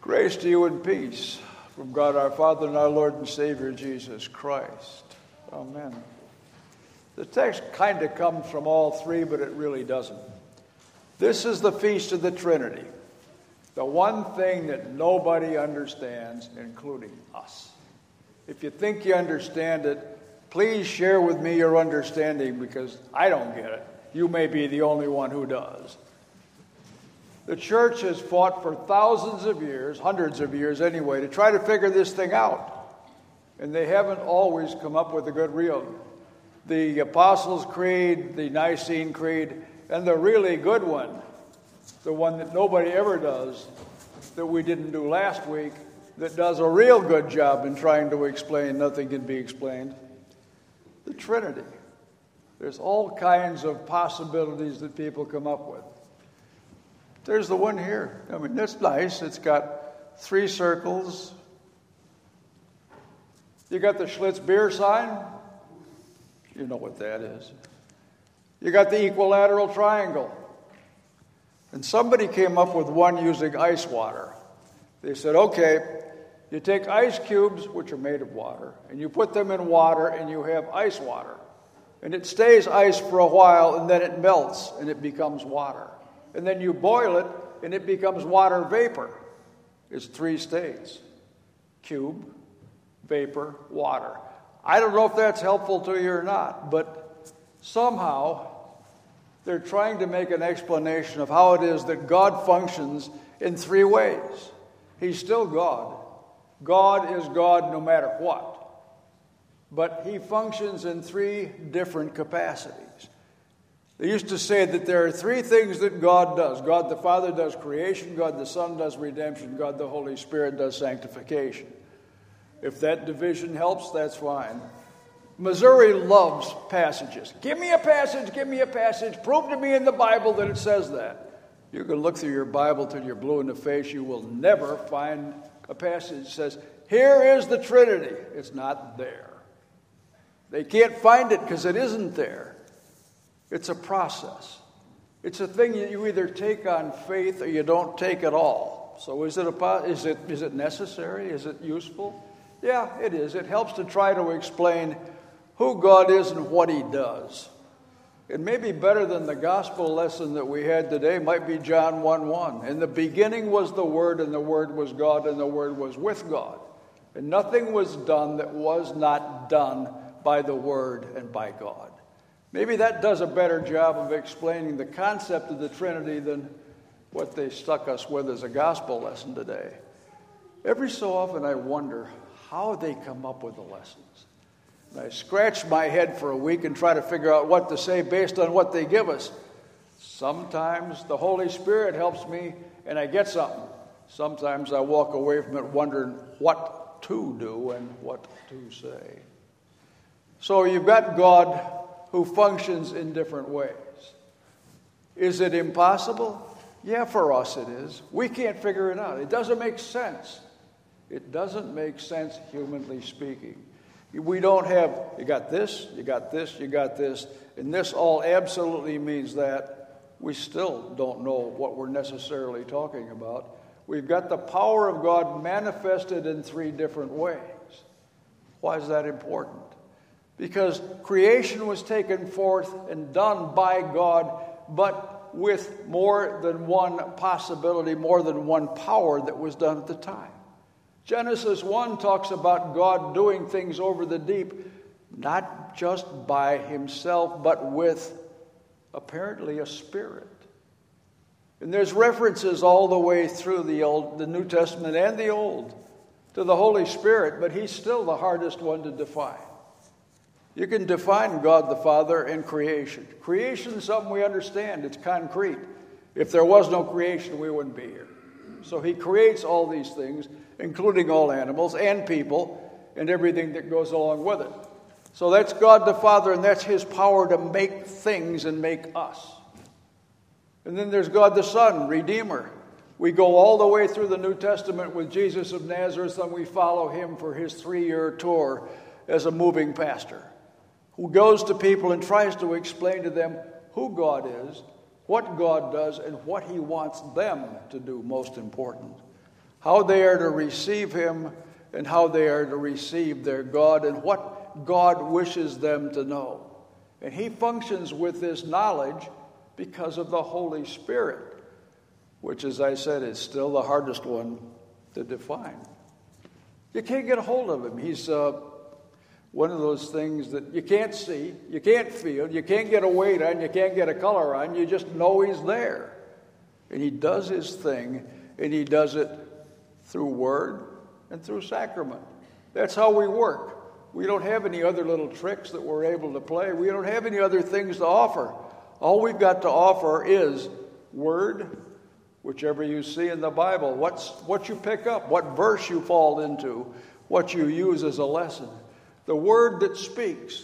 Grace to you and peace from God our Father and our Lord and Savior Jesus Christ. Amen. The text kind of comes from all three, but it really doesn't. This is the Feast of the Trinity, the one thing that nobody understands, including us. If you think you understand it, please share with me your understanding, because I don't get it. You may be the only one who does. The church has fought for thousands of years, hundreds of years anyway, to try to figure this thing out. And they haven't always come up with a good real. The Apostles' Creed, the Nicene Creed, and the really good one, the one that nobody ever does, that we didn't do last week, that does a real good job in trying to explain nothing can be explained. The Trinity. There's all kinds of possibilities that people come up with. There's the one here. I mean, that's nice. It's got 3 circles. You got the Schlitz beer sign. You know what that is. You got the equilateral triangle. And somebody came up with one using ice water. They said, okay, you take ice cubes, which are made of water, and you put them in water, and you have ice water. And it stays ice for a while, and then it melts, and it becomes water. And then you boil it, and it becomes water vapor. It's 3 states: cube, vapor, water. I don't know if that's helpful to you or not, but somehow they're trying to make an explanation of how it is that God functions in 3 ways. He's still God. God is God no matter what. But he functions in 3 different capacities. They used to say that there are 3 things that God does. God the Father does creation, God the Son does redemption, God the Holy Spirit does sanctification. If that division helps, that's fine. Missouri loves passages. Give me a passage, prove to me in the Bible that it says that. You can look through your Bible till you're blue in the face. You will never find a passage that says, here is the Trinity. It's not there. They can't find it because it isn't there. It's a process. It's a thing that you either take on faith or you don't take at all. So is it necessary? Is it useful? Yeah, it is. It helps to try to explain who God is and what he does. It may be better than the gospel lesson that we had today. Might be John 1:1. In the beginning was the Word, and the Word was God, and the Word was with God. And nothing was done that was not done by the Word and by God. Maybe that does a better job of explaining the concept of the Trinity than what they stuck us with as a gospel lesson today. Every so often I wonder how they come up with the lessons. And I scratch my head for a week and try to figure out what to say based on what they give us. Sometimes the Holy Spirit helps me and I get something. Sometimes I walk away from it wondering what to do and what to say. So you've got God who functions in different ways. Is it impossible? Yeah, for us it is. We can't figure it out. It doesn't make sense. It doesn't make sense, humanly speaking. We don't have, you got this, you got this, you got this, and this all absolutely means that. We still don't know what we're necessarily talking about. We've got the power of God manifested in 3 different ways. Why is that important? Because creation was taken forth and done by God, but with more than one possibility, more than one power that was done at the time. Genesis 1 talks about God doing things over the deep, not just by himself, but with apparently a spirit. And there's references all the way through the New Testament and the Old to the Holy Spirit, but he's still the hardest one to define. You can define God the Father in creation. Creation is something we understand. It's concrete. If there was no creation, we wouldn't be here. So he creates all these things, including all animals and people and everything that goes along with it. So that's God the Father, and that's his power to make things and make us. And then there's God the Son, Redeemer. We go all the way through the New Testament with Jesus of Nazareth, and we follow him for his 3-year tour as a moving pastor, who goes to people and tries to explain to them who God is, what God does, and what he wants them to do, most important. how they are to receive him and how they are to receive their God and what God wishes them to know. And he functions with this knowledge because of the Holy Spirit, which, as I said, is still the hardest one to define. You can't get a hold of him. He's one of those things that you can't see, you can't feel, you can't get a weight on, you can't get a color on, you just know he's there. And he does his thing, and he does it through word and through sacrament. That's how we work. We don't have any other little tricks that we're able to play. We don't have any other things to offer. All we've got to offer is word, whichever you see in the Bible, what you pick up, what verse you fall into, what you use as a lesson. The word that speaks,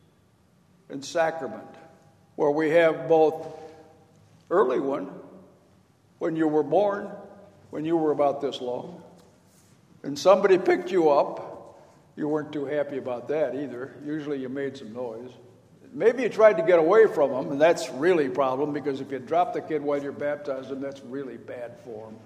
and sacrament, where we have both early one, when you were born, when you were about this long, and somebody picked you up. You weren't too happy about that either. Usually you made some noise. Maybe you tried to get away from them, and that's really a problem, because if you drop the kid while you're baptizing, that's really bad form.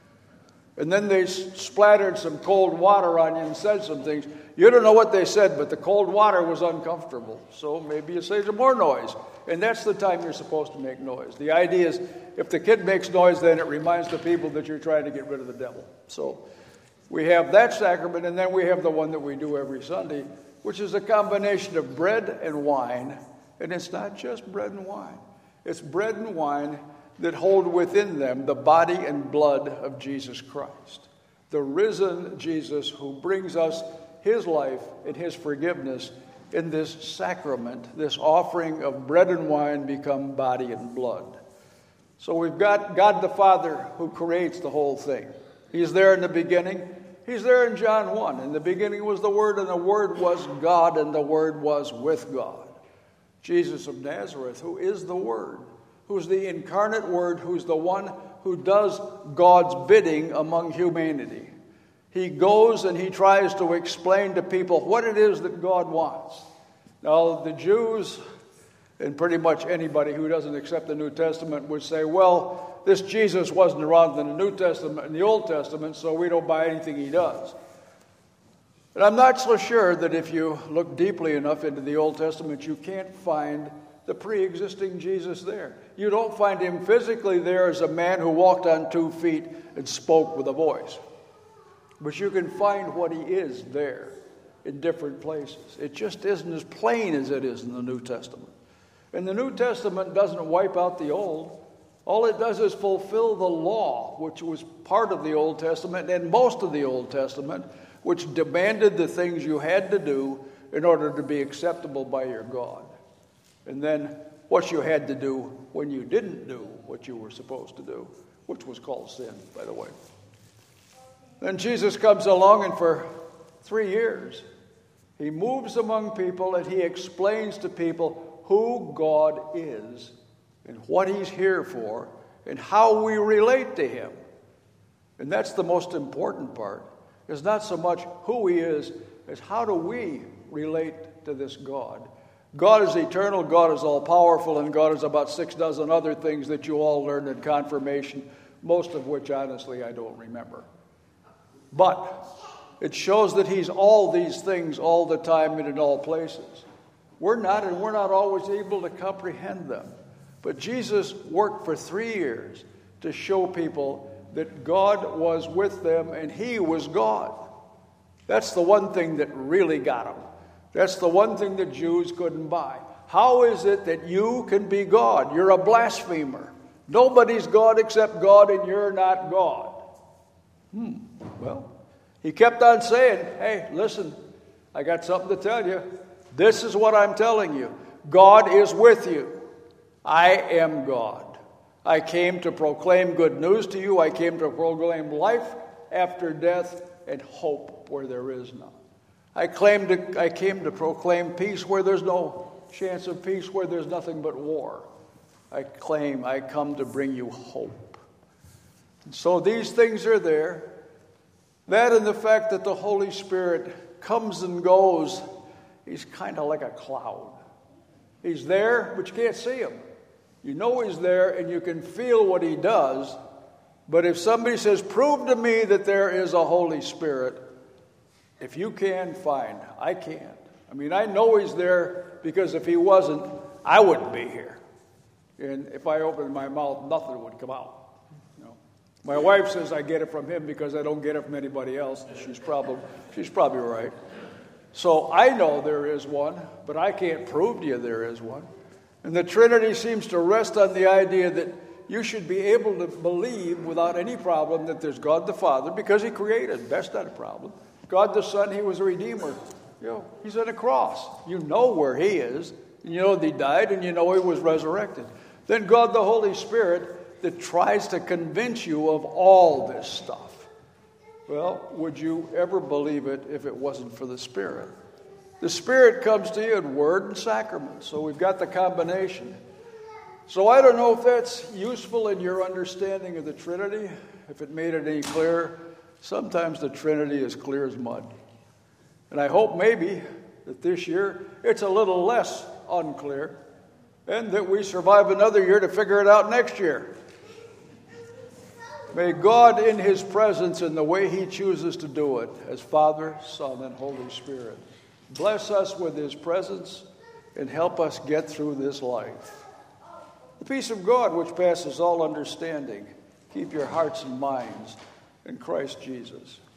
And then they splattered some cold water on you and said some things. You don't know what they said, but the cold water was uncomfortable. So maybe you say some more noise. And that's the time you're supposed to make noise. The idea is, if the kid makes noise, then it reminds the people that you're trying to get rid of the devil. So we have that sacrament, and then we have the one that we do every Sunday, which is a combination of bread and wine. And it's not just bread and wine. It's bread and wine that hold within them the body and blood of Jesus Christ, the risen Jesus who brings us his life and his forgiveness in this sacrament, this offering of bread and wine become body and blood. So we've got God the Father who creates the whole thing. He's there in the beginning. He's there in John 1. In the beginning was the Word, and the Word was God, and the Word was with God. Jesus of Nazareth, who is the Word, who's the incarnate Word, who's the one who does God's bidding among humanity. He goes and he tries to explain to people what it is that God wants. Now, the Jews, and pretty much anybody who doesn't accept the New Testament, would say, well, this Jesus wasn't around in the New Testament and the Old Testament, so we don't buy anything he does. But I'm not so sure that if you look deeply enough into the Old Testament, you can't find the pre-existing Jesus there. You don't find him physically there as a man who walked on 2 feet and spoke with a voice. But you can find what he is there in different places. It just isn't as plain as it is in the New Testament. And the New Testament doesn't wipe out the Old. All it does is fulfill the law, which was part of the Old Testament and most of the Old Testament, which demanded the things you had to do in order to be acceptable by your God. And then what you had to do when you didn't do what you were supposed to do, which was called sin, by the way. Then Jesus comes along, and for 3 years, he moves among people and he explains to people who God is and what he's here for and how we relate to him. And that's the most important part. It's not so much who he is as how do we relate to this God. God is eternal, God is all-powerful, and God is about 6 dozen other things that you all learned in confirmation, most of which, honestly, I don't remember. But it shows that he's all these things all the time and in all places. We're not, and we're not always able to comprehend them. But Jesus worked for 3 years to show people that God was with them and he was God. That's the one thing that really got them. That's the one thing that Jews couldn't buy. How is it that you can be God? You're a blasphemer. Nobody's God except God, and you're not God. Well, he kept on saying, hey, listen, I got something to tell you. This is what I'm telling you. God is with you. I am God. I came to proclaim good news to you. I came to proclaim life after death and hope where there is none. I came to proclaim peace where there's no chance of peace, where there's nothing but war. I come to bring you hope. And so these things are there. That and the fact that the Holy Spirit comes and goes. He's kind of like a cloud. He's there, but you can't see him. You know he's there, and you can feel what he does, But if somebody says, prove to me that there is a Holy Spirit, if you can, fine. I can't. I mean, I know he's there because if he wasn't, I wouldn't be here. And if I opened my mouth, nothing would come out. You know? My wife says I get it from him because I don't get it from anybody else. She's probably right. So I know there is one, but I can't prove to you there is one. And the Trinity seems to rest on the idea that you should be able to believe without any problem that there's God the Father because he created. That's not a problem. God the Son, he was a redeemer. You know, he's on a cross. You know where he is. And you know that he died, and you know he was resurrected. Then God the Holy Spirit that tries to convince you of all this stuff. Well, would you ever believe it if it wasn't for the Spirit? The Spirit comes to you in word and sacrament. So we've got the combination. So I don't know if that's useful in your understanding of the Trinity, if it made it any clearer. Sometimes the Trinity is clear as mud. And I hope maybe that this year it's a little less unclear and that we survive another year to figure it out next year. May God in his presence and the way he chooses to do it as Father, Son, and Holy Spirit bless us with his presence and help us get through this life. The peace of God which passes all understanding, keep your hearts and minds in Christ Jesus.